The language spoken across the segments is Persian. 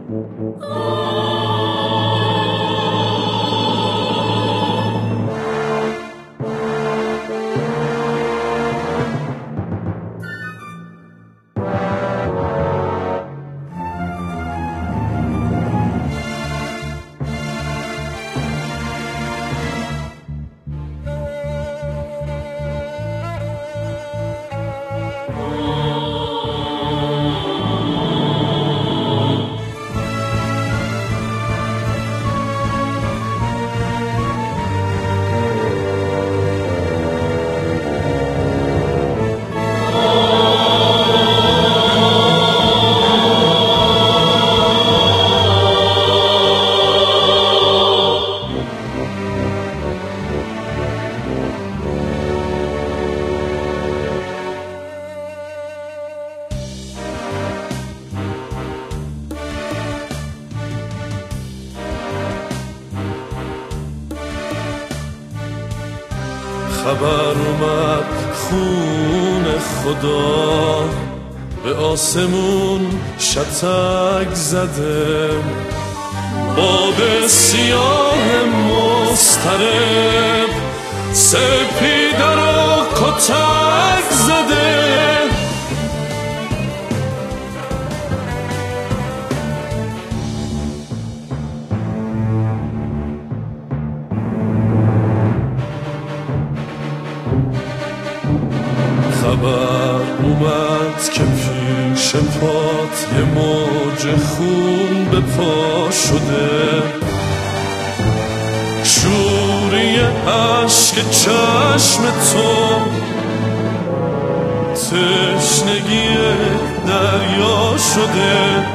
خبر اومد خون خدا به آسمون شتک زده، باد سیاه مضطرب سپیده رو کتک زده. خبر اومد که پیش پات یه موج خون به پا شده، شوری عشق چشم تو تشنگی دریا شده.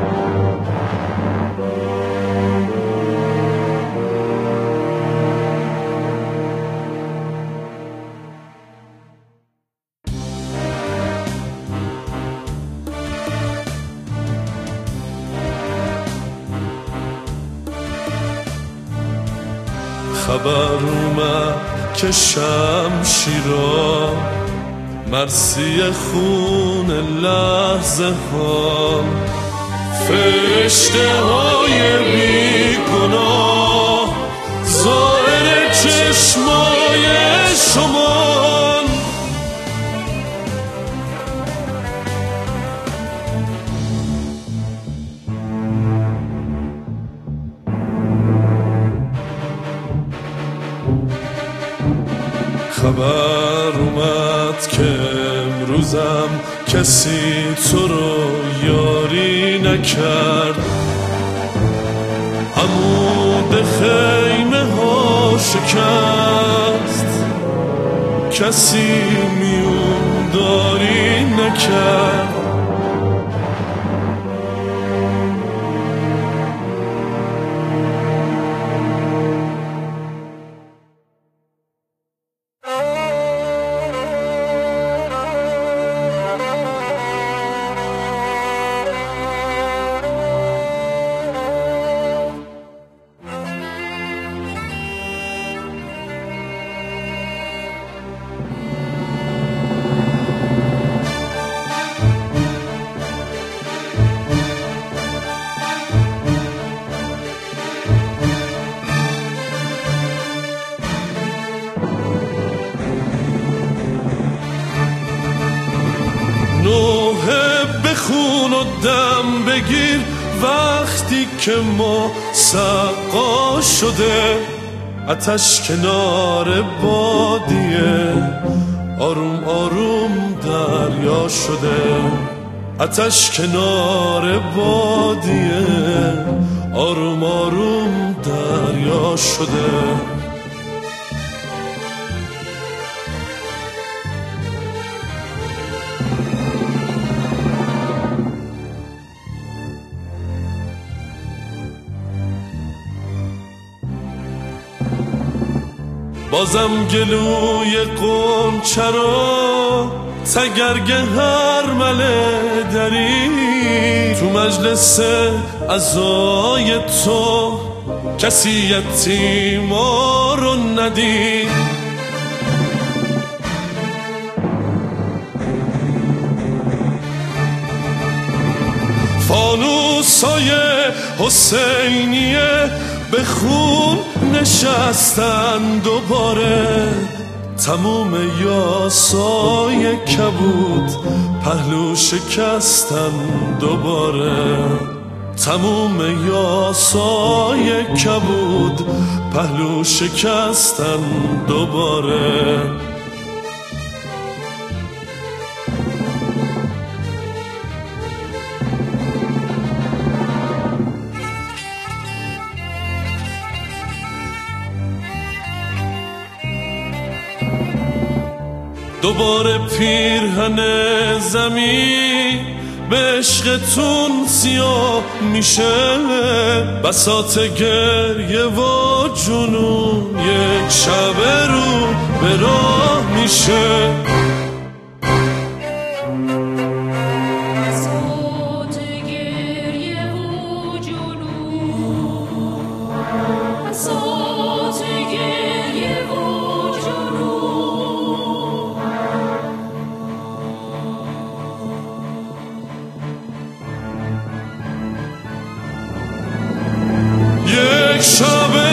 خبر اومد که شمشیرا مرسی خون لحظه ها، فرشته های بی گناه زائر چشمای شما. خبر اومد که امروزم کسی تو رو یاری نکرد، عمود خیمه ها شکست، کسی میون داری نکرد. نوحه بخون و دم بگیر وقتی که ما سقا شده، آتش کنار بادیه آروم آروم دریا شده، آتش کنار بادیه آروم آروم دریا شده. بازم گلوی قنچه رو تگرگ هرمله داری، تو مجلس عزای تو کسی یتیما رو ندید. فانوس عروسای حسینیه به خون نشستن دوباره. تموم یاسای کبود پهلو شکستن دوباره. تموم یاسای کبود پهلو شکستن دوباره. دوباره پیرهن زمین به عشقتون سیاه میشه. بساط گریه و جنون یک شب رو به راه میشه. یک شب